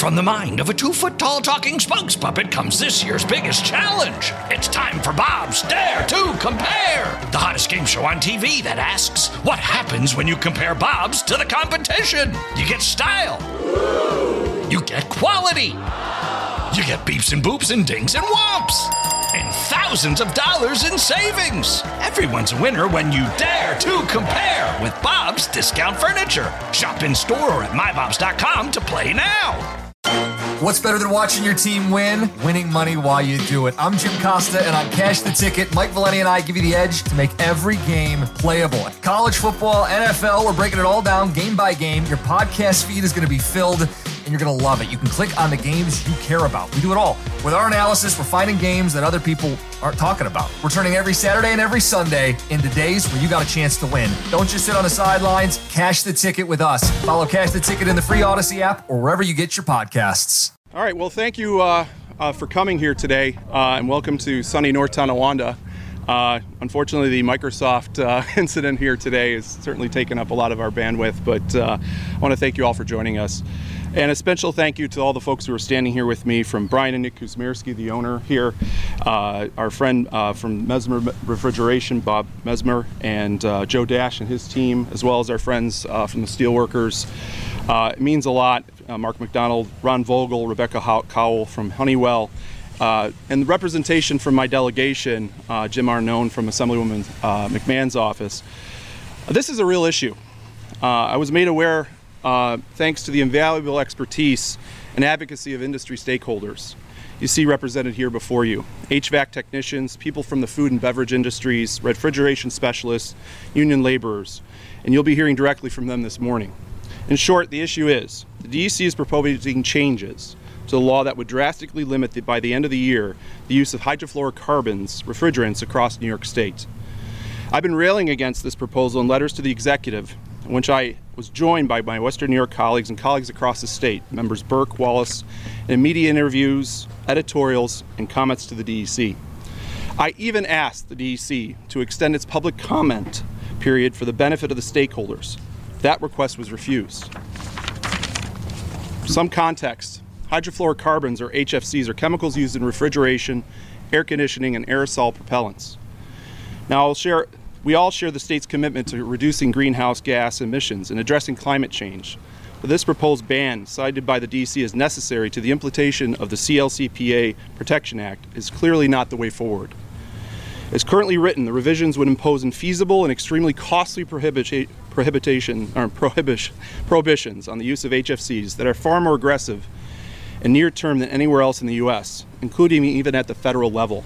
From the mind of a 2-foot-tall talking spokes puppet comes this year's biggest challenge. It's time for Bob's Dare to Compare, the hottest game show on TV that asks, what happens when you compare Bob's to the competition? You get style. You get quality. You get beeps and boops and dings and whomps. And thousands of dollars in savings. Everyone's a winner when you dare to compare with Bob's Discount Furniture. Shop in store or at mybobs.com to play now. What's better than watching your team win? Winning money while you do it. I'm Jim Costa, and on Cash the Ticket, Mike Valenti and I give you the edge to make every game playable. College football, NFL, we're breaking it all down game by game. Your podcast feed is going to be filled, and you're going to love it. You can click on the games you care about. We do it all. With our analysis, we're finding games that other people aren't talking about. We're turning every Saturday and every Sunday into days where you got a chance to win. Don't just sit on the sidelines. Cash the Ticket with us. Follow Cash the Ticket in the free Odyssey app or wherever you get your podcasts. All right, well, thank you for coming here today, and welcome to sunny North Tonawanda. Unfortunately, the Microsoft incident here today has certainly taken up a lot of our bandwidth, but I want to thank you all for joining us. And a special thank you to all the folks who are standing here with me, from Brian and Nick Kuzmierski, the owner here, our friend from Mesmer Refrigeration, Bob Mesmer, and Joe Dash and his team, as well as our friends from the Steelworkers. It means a lot. Mark McDonald, Ron Vogel, Rebecca Cowell from Honeywell, and the representation from my delegation, Jim Arnone from Assemblywoman McMahon's office. This is a real issue. I was made aware thanks to the invaluable expertise and advocacy of industry stakeholders you see represented here before you. HVAC technicians, people from the food and beverage industries, refrigeration specialists, union laborers, and you'll be hearing directly from them this morning. In short, the issue is, the DEC is proposing changes to the law that would drastically limit, by the end of the year, the use of hydrofluorocarbons refrigerants across New York State. I've been railing against this proposal in letters to the executive, in which I was joined by my Western New York colleagues and colleagues across the state, members Burke, Wallace, in media interviews, editorials, and comments to the DEC. I even asked the DEC to extend its public comment period for the benefit of the stakeholders. That request was refused. For some context, hydrofluorocarbons, or HFCs, are chemicals used in refrigeration, air conditioning, and aerosol propellants. Now, we all share the state's commitment to reducing greenhouse gas emissions and addressing climate change. But this proposed ban, cited by the DC as necessary to the implementation of the CLCPA Protection Act, is clearly not the way forward. As currently written, the revisions would impose infeasible and extremely costly prohibitions on the use of HFCs that are far more aggressive and near term than anywhere else in the U.S., including even at the federal level.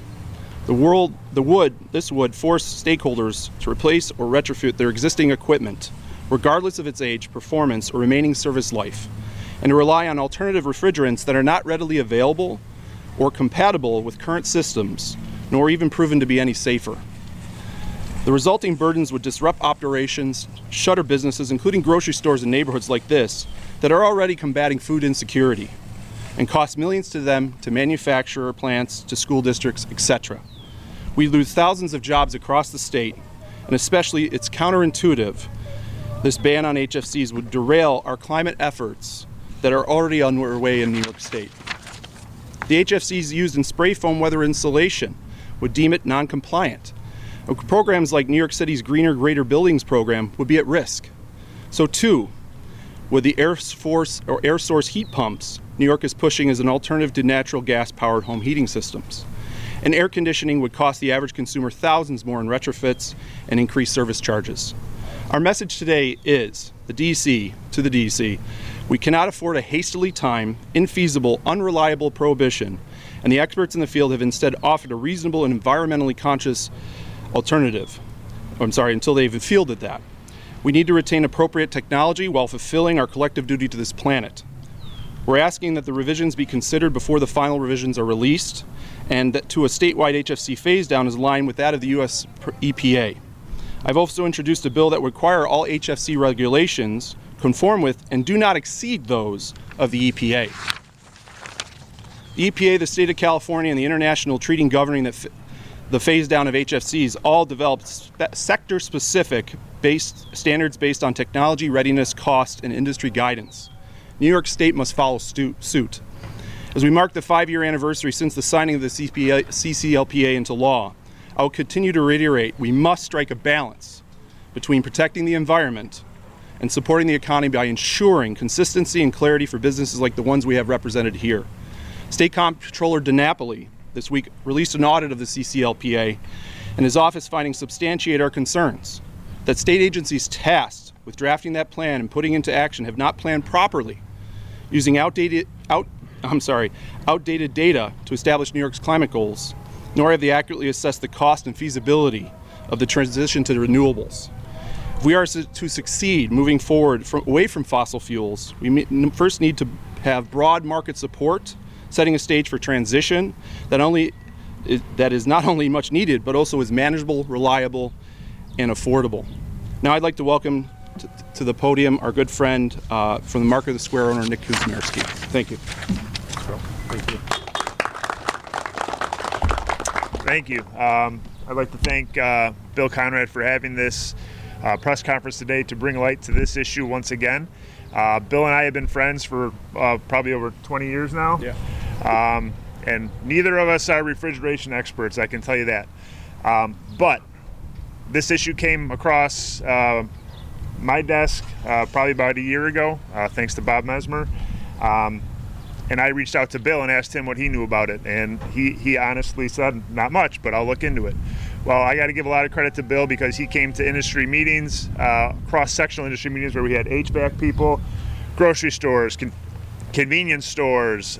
This would force stakeholders to replace or retrofit their existing equipment, regardless of its age, performance, or remaining service life, and to rely on alternative refrigerants that are not readily available or compatible with current systems, nor even proven to be any safer. The resulting burdens would disrupt operations, shutter businesses, including grocery stores in neighborhoods like this that are already combating food insecurity, and cost millions to them, to manufacturer plants, to school districts, etc. We lose thousands of jobs across the state, and especially it's counterintuitive. This ban on HFCs would derail our climate efforts that are already underway in New York State. The HFCs used in spray foam weather insulation would deem it non-compliant. Programs like New York City's Greener Greater Buildings program would be at risk. So too would the air source heat pumps New York is pushing as an alternative to natural gas-powered home heating systems. And air conditioning would cost the average consumer thousands more in retrofits and increased service charges. Our message today is to the DEC, we cannot afford a hastily timed, infeasible, unreliable prohibition, and the experts in the field have instead offered a reasonable and environmentally conscious alternative. Until they've fielded that. We need to retain appropriate technology while fulfilling our collective duty to this planet. We're asking that the revisions be considered before the final revisions are released, and that to a statewide HFC phase down is aligned with that of the U.S. EPA. I've also introduced a bill that would require all HFC regulations conform with and do not exceed those of the EPA. The EPA, the state of California, and the international treaty governing the phase down of HFCs all developed sector-specific standards based on technology, readiness, cost, and industry guidance. New York State must follow suit. As we mark the 5-year anniversary since the signing of the CCLPA into law, I will continue to reiterate we must strike a balance between protecting the environment and supporting the economy by ensuring consistency and clarity for businesses like the ones we have represented here. State Comptroller DiNapoli this week released an audit of the CCLPA, and his office findings substantiate our concerns that state agencies tasked with drafting that plan and putting into action have not planned properly, using outdated data to establish New York's climate goals, nor have they accurately assessed the cost and feasibility of the transition to renewables. If we are to succeed moving forward away from fossil fuels, we first need to have broad market support, setting a stage for transition that is not only much needed, but also is manageable, reliable, and affordable. Now I'd like to welcome to the podium our good friend from the Market of the Square owner, Nick Kuzmarski. Thank you. Thank you. Thank you. I'd like to thank Bill Conrad for having this press conference today to bring light to this issue once again. Bill and I have been friends for probably over 20 years now. Yeah. And neither of us are refrigeration experts, I can tell you that. But this issue came across my desk probably about a year ago, thanks to Bob Mesmer. And I reached out to Bill and asked him what he knew about it. And he honestly said, not much, but I'll look into it. Well, I got to give a lot of credit to Bill because he came to industry meetings, cross-sectional industry meetings where we had HVAC people, grocery stores, convenience stores,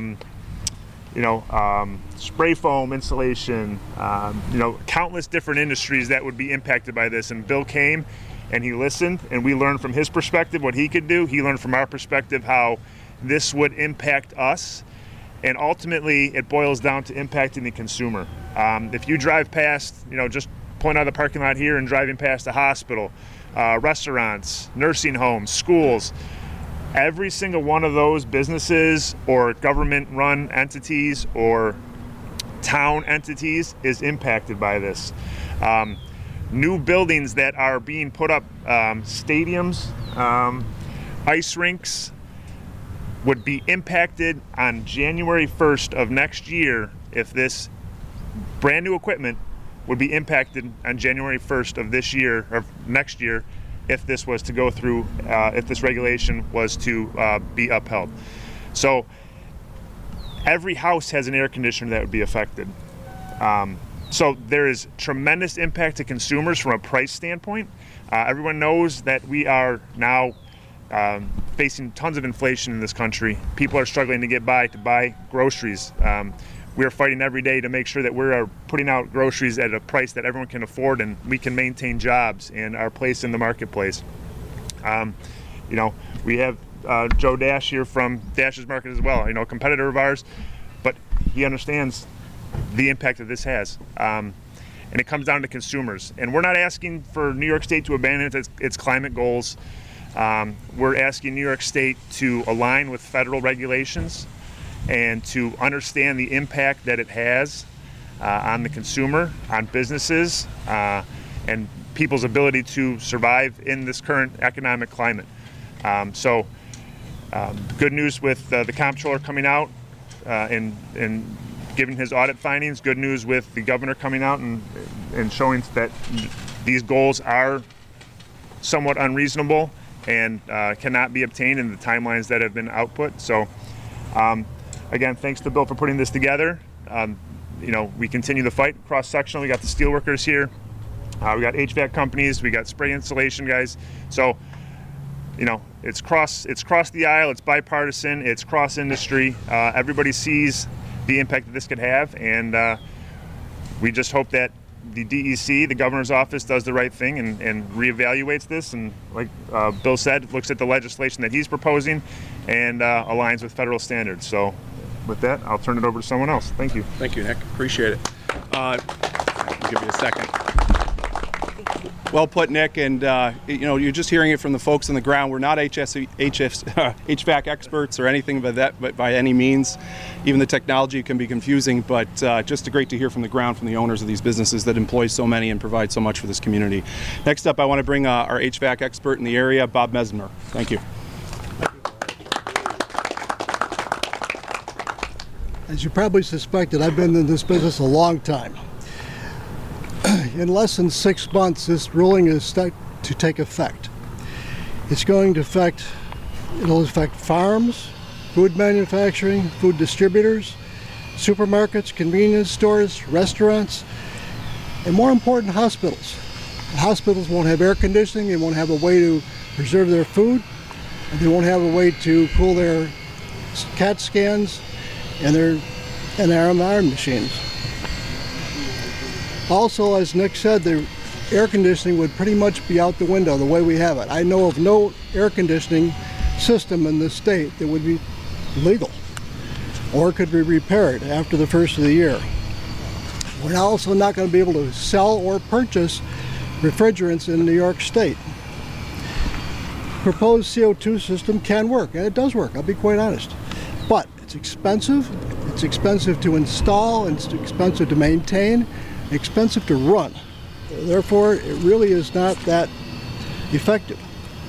spray foam installation, countless different industries that would be impacted by this. And Bill came and he listened, and we learned from his perspective what he could do. He learned from our perspective how this would impact us. And ultimately, it boils down to impacting the consumer. If you drive past, just pulling out of the parking lot here and driving past a hospital, restaurants, nursing homes, schools, every single one of those businesses or government-run entities or town entities is impacted by this. New buildings that are being put up, stadiums, ice rinks, would be impacted on January 1st of next year if this brand new equipment would be impacted on January 1st of this year or next year if this was to go through, if this regulation was to be upheld. So every house has an air conditioner that would be affected. So there is tremendous impact to consumers from a price standpoint. Everyone knows that we are now facing tons of inflation in this country. People are struggling to get by to buy groceries. We are fighting every day to make sure that we are putting out groceries at a price that everyone can afford and we can maintain jobs and our place in the marketplace. We have Joe Dash here from Dash's Market as well, a competitor of ours, but he understands the impact that this has. And it comes down to consumers. And we're not asking for New York State to abandon its climate goals. We're asking New York State to align with federal regulations and to understand the impact that it has on the consumer, on businesses, and people's ability to survive in this current economic climate. Good news with the comptroller coming out and giving his audit findings. Good news with the governor coming out and showing that these goals are somewhat unreasonable and cannot be obtained in the timelines that have been output. So, again, thanks to Bill for putting this together. We continue the fight cross-sectional. We got the steelworkers here. We got HVAC companies. We got spray installation guys. So, it's cross the aisle. It's bipartisan. It's cross-industry. Everybody sees the impact that this could have, and we just hope that the DEC, the governor's office, does the right thing and reevaluates this, and like Bill said, looks at the legislation that he's proposing and aligns with federal standards. So with that, I'll turn it over to someone else. Thank you. Thank you, Nick. Appreciate it. I'll give you a second. Well put, Nick. And you're just hearing it from the folks on the ground. We're not HVAC experts or anything by any means. Even the technology can be confusing, but just great to hear from the ground from the owners of these businesses that employ so many and provide so much for this community. Next up, I want to bring our HVAC expert in the area, Bob Mesmer. Thank you. As you probably suspected, I've been in this business a long time. In less than 6 months, this ruling is to take effect. It's going to it'll affect farms, food manufacturing, food distributors, supermarkets, convenience stores, restaurants, and more important, hospitals. The hospitals won't have air conditioning, they won't have a way to preserve their food, and they won't have a way to cool their CAT scans and their MRI machines. Also, as Nick said, the air conditioning would pretty much be out the window the way we have it. I know of no air conditioning system in this state that would be legal or could be repaired after the first of the year. We're also not going to be able to sell or purchase refrigerants in New York State. Proposed CO2 system can work, and it does work, I'll be quite honest. But it's expensive to install, and it's expensive to maintain, expensive to run. Therefore, it really is not that effective.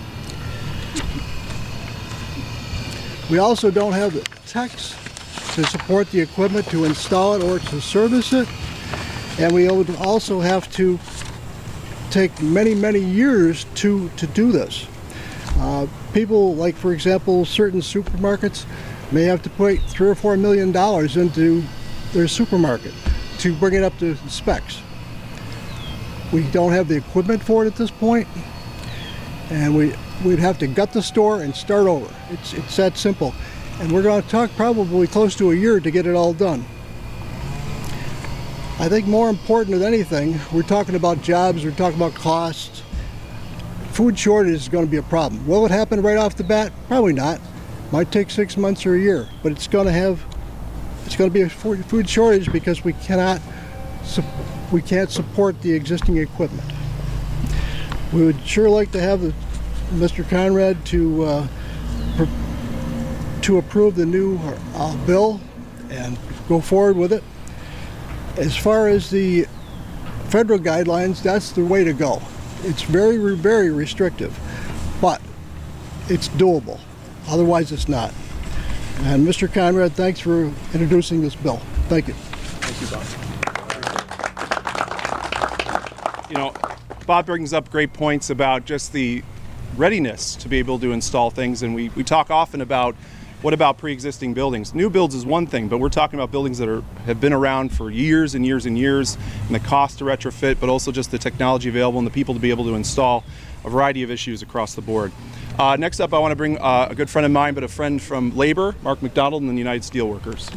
We also don't have the techs to support the equipment to install it or to service it, and we would also have to take many, many years to do this. People, like for example, certain supermarkets may have to put $3 or $4 million into their supermarket to bring it up to specs. We don't have the equipment for it at this point, and we'd have to gut the store and start over. It's that simple. And we're going to talk probably close to a year to get it all done. I think more important than anything, we're talking about jobs, we're talking about costs. Food shortage is going to be a problem. Will it happen right off the bat? Probably not. Might take 6 months or a year, but it's going to be a food shortage because we can't support the existing equipment. We would sure like to have Mr. Conrad to approve the new bill and go forward with it. As far as the federal guidelines, that's the way to go. It's very, very restrictive, but it's doable. Otherwise, it's not. And Mr. Conrad, thanks for introducing this bill. Thank you. Thank you, Bob. You know, Bob brings up great points about just the readiness to be able to install things, and we talk often about what about pre-existing buildings. New builds is one thing, but we're talking about buildings that have been around for years and years and years, and the cost to retrofit, but also just the technology available and the people to be able to install a variety of issues across the board. Next up, I want to bring a good friend of mine, but a friend from labor, Mark McDonald, and the United Steelworkers.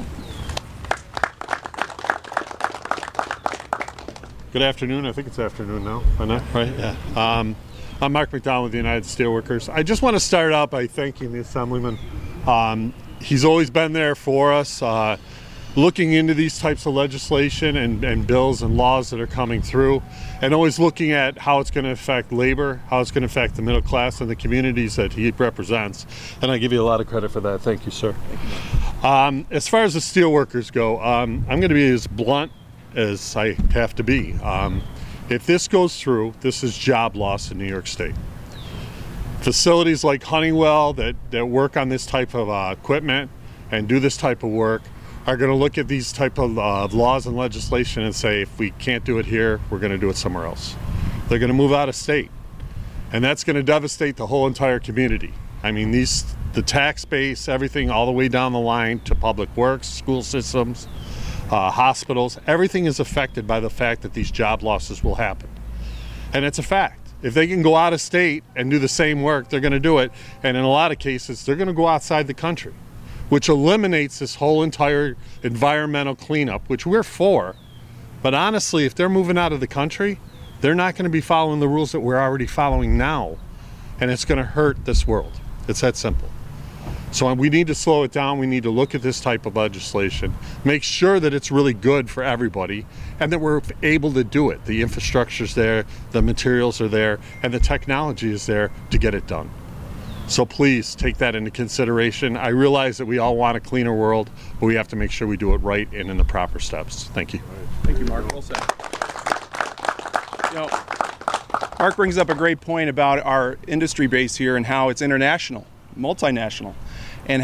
Good afternoon. I think it's afternoon now. Right? Yeah. I'm Mark McDonald with the United Steelworkers. I just want to start out by thanking the Assemblyman. He's always been there for us, looking into these types of legislation and bills and laws that are coming through, and always looking at how it's going to affect labor, how it's going to affect the middle class and the communities that he represents. And I give you a lot of credit for that. Thank you, sir. As far as the steelworkers go, I'm going to be as blunt as I have to be. If this goes through, this is job loss in New York State. Facilities like Honeywell that work on this type of equipment and do this type of work are going to look at these type of laws and legislation and say, if we can't do it here, we're going to do it somewhere else. They're going to move out of state, and that's going to devastate the whole entire community. I mean, the tax base, everything all the way down the line to public works, school systems, hospitals, everything is affected by the fact that these job losses will happen. And it's a fact. If they can go out of state and do the same work, they're going to do it. And in a lot of cases, they're going to go outside the country, which eliminates this whole entire environmental cleanup, which we're for. But honestly, if they're moving out of the country, they're not going to be following the rules that we're already following now. And it's going to hurt this world. It's that simple. So we need to slow it down. We need to look at this type of legislation, make sure that it's really good for everybody, and that we're able to do it. The infrastructure's there, the materials are there, and the technology is there to get it done. So please take that into consideration. I realize that we all want a cleaner world, but we have to make sure we do it right and in the proper steps. Thank you. Thank you, Mark. Well said. You know, Mark brings up a great point about our industry base here and how it's international, multinational, and how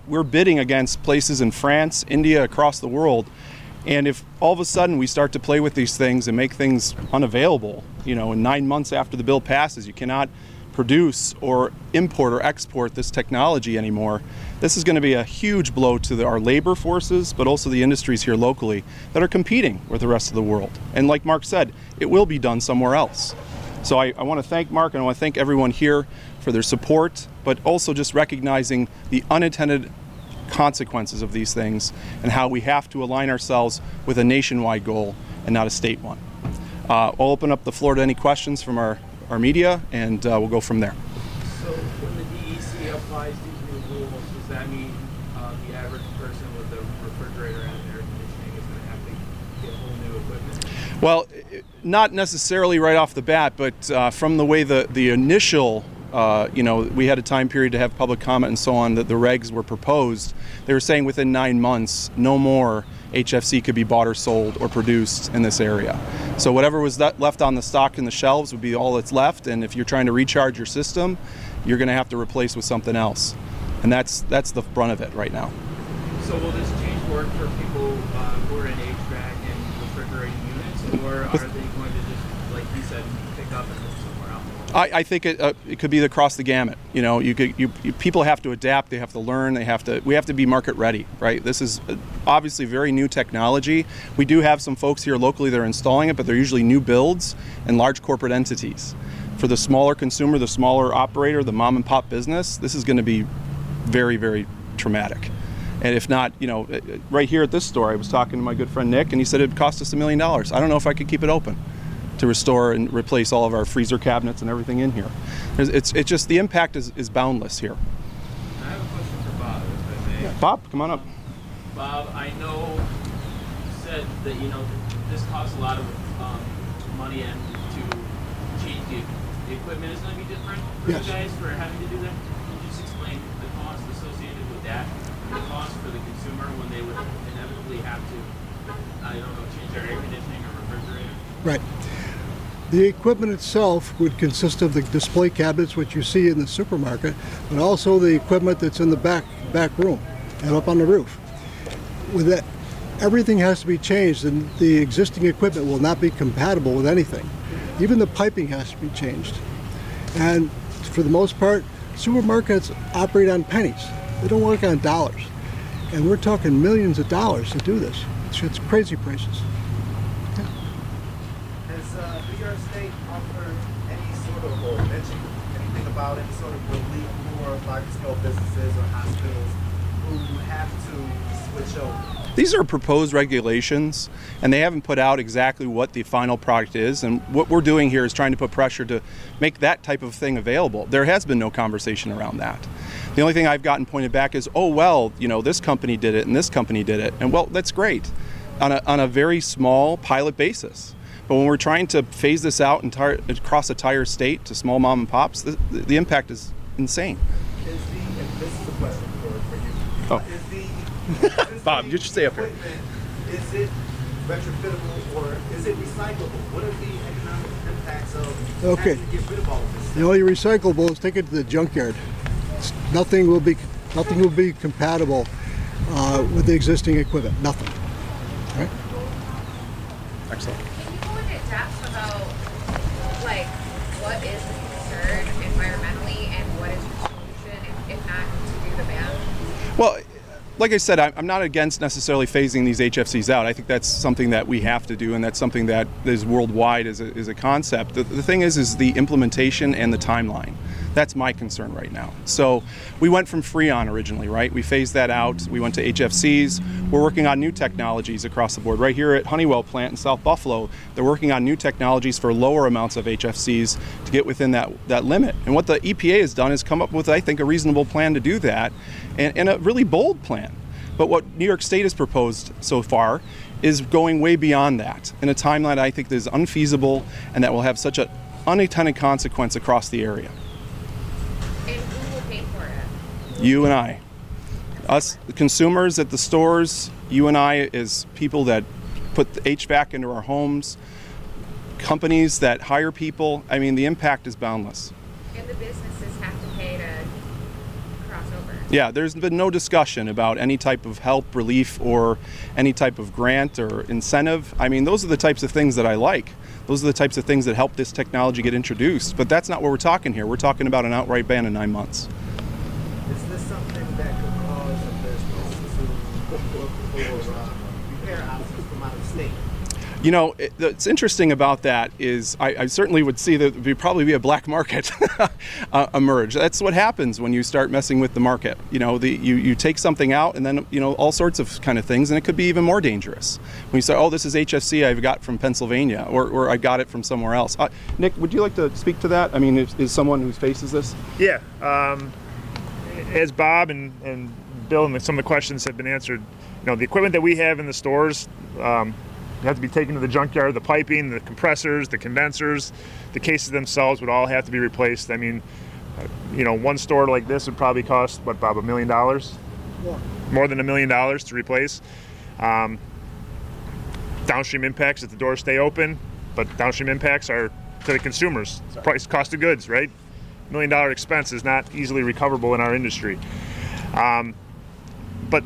we're bidding against places in France, India, across the world. And if all of a sudden we start to play with these things and make things unavailable, in 9 months after the bill passes, you cannot produce or import or export this technology anymore. This is going to be a huge blow to our labor forces, but also the industries here locally that are competing with the rest of the world. And like Mark said, it will be done somewhere else. So I want to thank Mark and I want to thank everyone here for their support, but also just recognizing the unintended consequences of these things and how we have to align ourselves with a nationwide goal and not a state one. I'll open up the floor to any questions from our media, and we'll go from there. So when the DEC applies these new rules, does that mean the average person with a refrigerator and air conditioning is going to have to get whole new equipment? Well, not necessarily right off the bat, but from the way the initial we had a time period to have public comment and so on, that the regs were proposed. They were saying within 9 months, no more HFC could be bought or sold or produced in this area. So whatever was left on the stock in the shelves would be all that's left, and if you're trying to recharge your system, you're going to have to replace with something else. And that's the brunt of it right now. So will this change work for people who are in HVAC and refrigerating units, or are they going to just, like you said, pick up and move somewhere else? I think it could be across the gamut. People have to adapt. They have to learn. We have to be market ready, right? This is obviously very new technology. We do have some folks here locally that are installing it, but they're usually new builds and large corporate entities. For the smaller consumer, the smaller operator, the mom and pop business, this is going to be very, very traumatic. And if not, right here at this store, I was talking to my good friend Nick, and he said it'd cost us $1 million. I don't know if I could keep it open to restore and replace all of our freezer cabinets and everything in here. It's just, the impact is boundless here. I have a question for Bob, if I may. Bob, come on up. Bob, I know you said that, this costs a lot of money, and to change the equipment is going to be different for Yes. you guys for having to do that. Can you just explain the cost associated with that, and the cost for the consumer when they would inevitably have to, change their air conditioning or refrigerator? Right. The equipment itself would consist of the display cabinets, which you see in the supermarket, but also the equipment that's in the back room and up on the roof. With that, everything has to be changed, and the existing equipment will not be compatible with anything. Even the piping has to be changed. And for the most part, supermarkets operate on pennies. They don't work on dollars. And we're talking millions of dollars to do this. It's crazy prices. Has New York State offered any sort of, or mentioned anything about any sort of relief for large-scale businesses or hospitals who have to switch over? These are proposed regulations, and they haven't put out exactly what the final product is. And what we're doing here is trying to put pressure to make that type of thing available. There has been no conversation around that. The only thing I've gotten pointed back is, this company did it and this company did it. And well, that's great on a very small pilot basis. But when we're trying to phase this out across the entire state to small mom and pops, the impact is insane. And this is a question for you. Bob, you should stay up here. Is it retrofittable or is it recyclable? What are the economic impacts of having to get rid of all of this? The only recyclable is take it to the junkyard. Nothing will be compatible with the existing equipment. Nothing. Right? Excellent. Can you go into depth about what is the concern environmentally and what is your solution if not to do the ban? Well, like I said, I'm not against necessarily phasing these HFCs out. I think that's something that we have to do, and that's something that is worldwide as a concept. The thing is the implementation and the timeline. That's my concern right now. So we went from Freon originally, right? We phased that out. We went to HFCs. We're working on new technologies across the board. Right here at Honeywell plant in South Buffalo, they're working on new technologies for lower amounts of HFCs to get within that limit. And what the EPA has done is come up with, I think, a reasonable plan to do that, and a really bold plan. But what New York State has proposed so far is going way beyond that in a timeline I think that is unfeasible and that will have such an unintended consequence across the area. And who will pay for it? You and I. Us, the consumers at the stores, you and I as people that put the HVAC into our homes, companies that hire people. I mean, the impact is boundless. And the businesses have to pay to cross over. Yeah, there's been no discussion about any type of help, relief, or any type of grant or incentive. I mean, those are the types of things that I like. Those are the types of things that help this technology get introduced. But that's not what we're talking here. We're talking about an outright ban in 9 months. Is this something that could cause a business to look for repair houses from out of state? You know, what's interesting about that is I certainly would see that there'd probably be a black market emerge. That's what happens when you start messing with the market. You know, you take something out and then, you know, all sorts of kind of things, and it could be even more dangerous. When you say, oh, this is HFC I've got from Pennsylvania, or I got it from somewhere else. Nick, would you like to speak to that? I mean, is someone who faces this? Yeah. As Bob and Bill and some of the questions have been answered, you know, the equipment that we have in the stores, have to be taken to the junkyard. The piping, the compressors, the condensers, the cases themselves would all have to be replaced. I mean, you know, one store like this would probably cost, what, Bob, $1 million? More than $1 million to replace. Downstream impacts if the doors stay open, but downstream impacts are to the consumers. Price, cost of goods, right? $1 million expense is not easily recoverable in our industry. But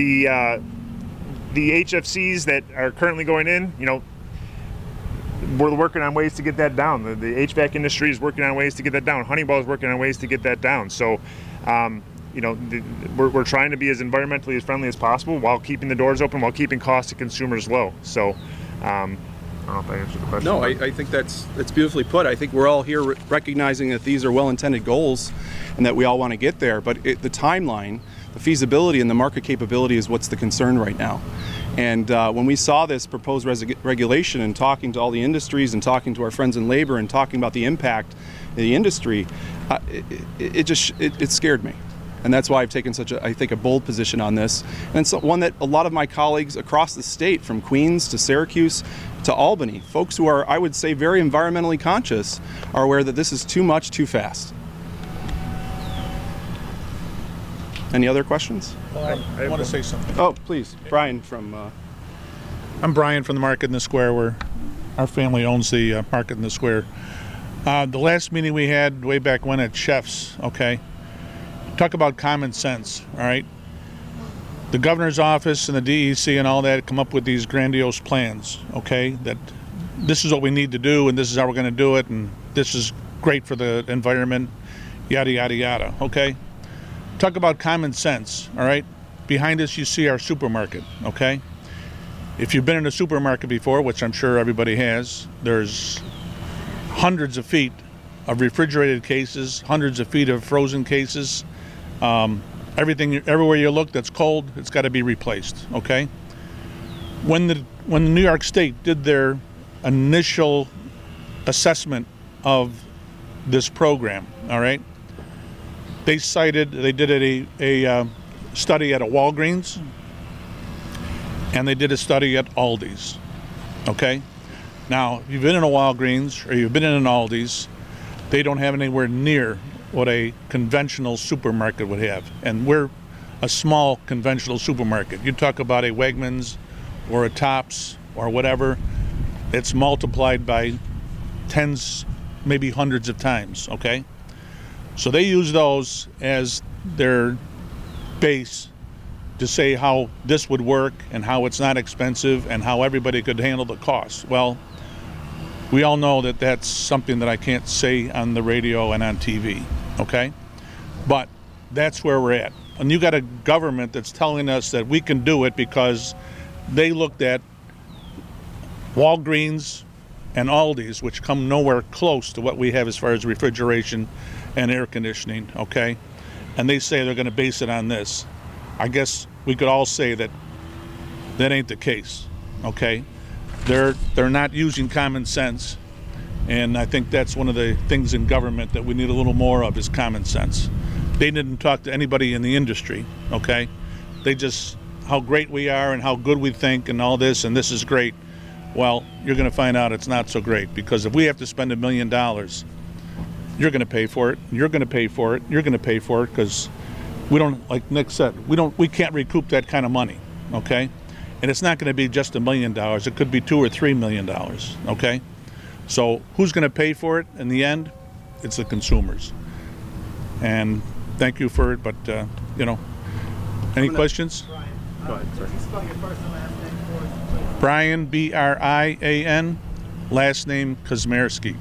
the HFCs that are currently going in, you know, we're working on ways to get that down. The HVAC industry is working on ways to get that down. Honeywell is working on ways to get that down. So, you know, we're trying to be as environmentally as friendly as possible while keeping the doors open, while keeping costs to consumers low. So, I don't know if I answered the question. No, I think that's beautifully put. I think we're all here recognizing that these are well-intended goals and that we all want to get there. But the timeline, the feasibility, and the market capability is what's the concern right now. And when we saw this proposed regulation and talking to all the industries and talking to our friends in labor and talking about the impact of the industry, it scared me. And that's why I've taken such a, I think, a bold position on this. And it's one that a lot of my colleagues across the state, from Queens to Syracuse to Albany, folks who are, I would say, very environmentally conscious, are aware that this is too much, too fast. Any other questions? Well, I want to say something. Oh, please. Brian from... I'm Brian from the Market in the Square, where our family owns the Market in the Square. The last meeting we had way back when at Chef's, okay, talk about common sense, all right? The governor's office and the DEC and all that come up with these grandiose plans, okay, that this is what we need to do and this is how we're going to do it and this is great for the environment, yada, yada, yada, okay? Talk about common sense, all right? Behind us you see our supermarket, okay? If you've been in a supermarket before, which I'm sure everybody has, there's hundreds of feet of refrigerated cases, hundreds of feet of frozen cases. Everything, everywhere you look that's cold, it's got to be replaced, okay? When the New York State did their initial assessment of this program, all right, they did a study at a Walgreens, and they did a study at Aldi's, okay? Now, if you've been in a Walgreens or you've been in an Aldi's, they don't have anywhere near what a conventional supermarket would have. And we're a small conventional supermarket. You talk about a Wegmans or a Tops or whatever, it's multiplied by tens, maybe hundreds of times, okay? So they use those as their base to say how this would work and how it's not expensive and how everybody could handle the costs. Well, we all know that that's something that I can't say on the radio and on TV, okay? But that's where we're at. And you got a government that's telling us that we can do it because they looked at Walgreens and Aldi's, which come nowhere close to what we have as far as refrigeration and air conditioning, okay? And they say they're going to base it on this. I guess we could all say that that ain't the case, okay? They're not using common sense, and I think that's one of the things in government that we need a little more of is common sense. They didn't talk to anybody in the industry, okay? They just, how great we are and how good we think and all this, and this is great. Well, you're going to find out it's not so great, because if we have to spend $1 million, you're going to pay for it, you're going to pay for it, you're going to pay for it, because we don't, like Nick said, we can't recoup that kind of money, okay? And it's not going to be just $1 million. It could be $2 or $3 million, okay? So who's going to pay for it in the end? It's the consumers. And thank you for it, but Any questions? Go ahead, sir. Can you spell your first and last name for us, please? Brian, Brian, last name Kuzmierski,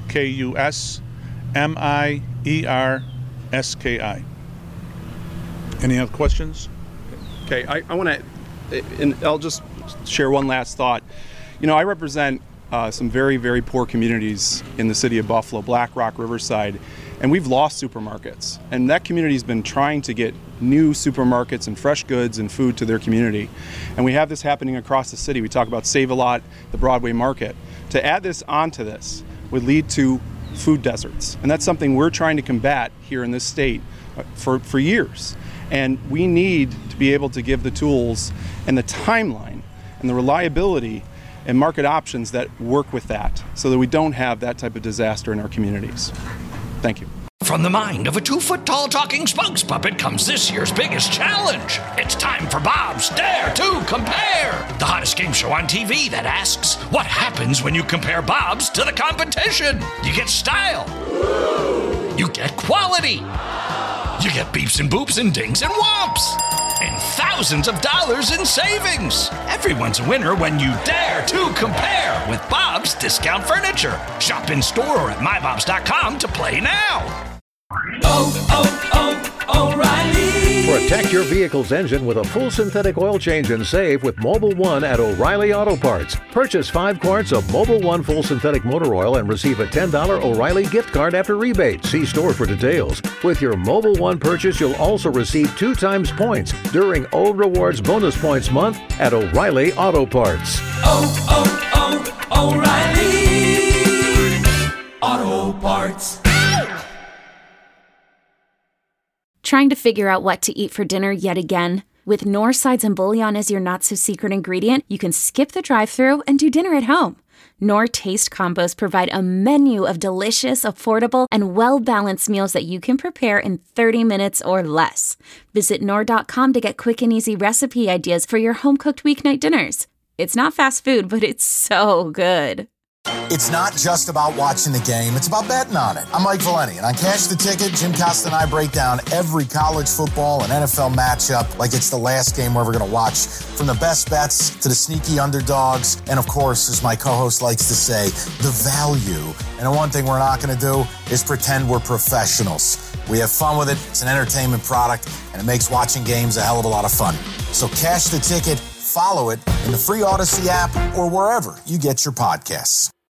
Kusmierski. Any other questions? Okay, I want to, and I'll just share one last thought. I represent some very, very poor communities in the city of Buffalo, Black Rock, Riverside, and we've lost supermarkets. And that community's been trying to get new supermarkets and fresh goods and food to their community. And we have this happening across the city. We talk about Save-A-Lot, the Broadway Market. To add this onto this would lead to food deserts. And that's something we're trying to combat here in this state for years. And we need to be able to give the tools and the timeline and the reliability and market options that work with that so that we don't have that type of disaster in our communities. Thank you. From the mind of a 2-foot-tall talking spokes puppet comes this year's biggest challenge. It's time for Bob's Dare to Compare, the hottest game show on TV that asks, what happens when you compare Bob's to the competition? You get style. You get quality. You get beeps and boops and dings and whomps. And thousands of dollars in savings. Everyone's a winner when you dare to compare with Bob's Discount Furniture. Shop in store or at mybobs.com to play now. O'Reilly. Protect your vehicle's engine with a full synthetic oil change and save with Mobil 1 at O'Reilly Auto Parts. Purchase 5 quarts of Mobil 1 full synthetic motor oil and receive a $10 O'Reilly gift card after rebate. See store for details. With your Mobil 1 purchase, you'll also receive 2 times points during O Rewards Bonus Points Month at O'Reilly Auto Parts. O'Reilly Auto Parts. Trying to figure out what to eat for dinner yet again? With Knorr sides and bouillon as your not-so-secret ingredient, you can skip the drive-thru and do dinner at home. Knorr Taste Combos provide a menu of delicious, affordable, and well-balanced meals that you can prepare in 30 minutes or less. Visit Knorr.com to get quick and easy recipe ideas for your home-cooked weeknight dinners. It's not fast food, but it's so good. It's not just about watching the game, it's about betting on it. I'm Mike Valeni, and on Cash the Ticket, Jim Costa and I break down every college football and NFL matchup like it's the last game we're ever going to watch. From the best bets to the sneaky underdogs, and of course, as my co-host likes to say, the value. And the one thing we're not going to do is pretend we're professionals. We have fun with it, it's an entertainment product, and it makes watching games a hell of a lot of fun. So Cash the Ticket, follow it in the free Odyssey app or wherever you get your podcasts.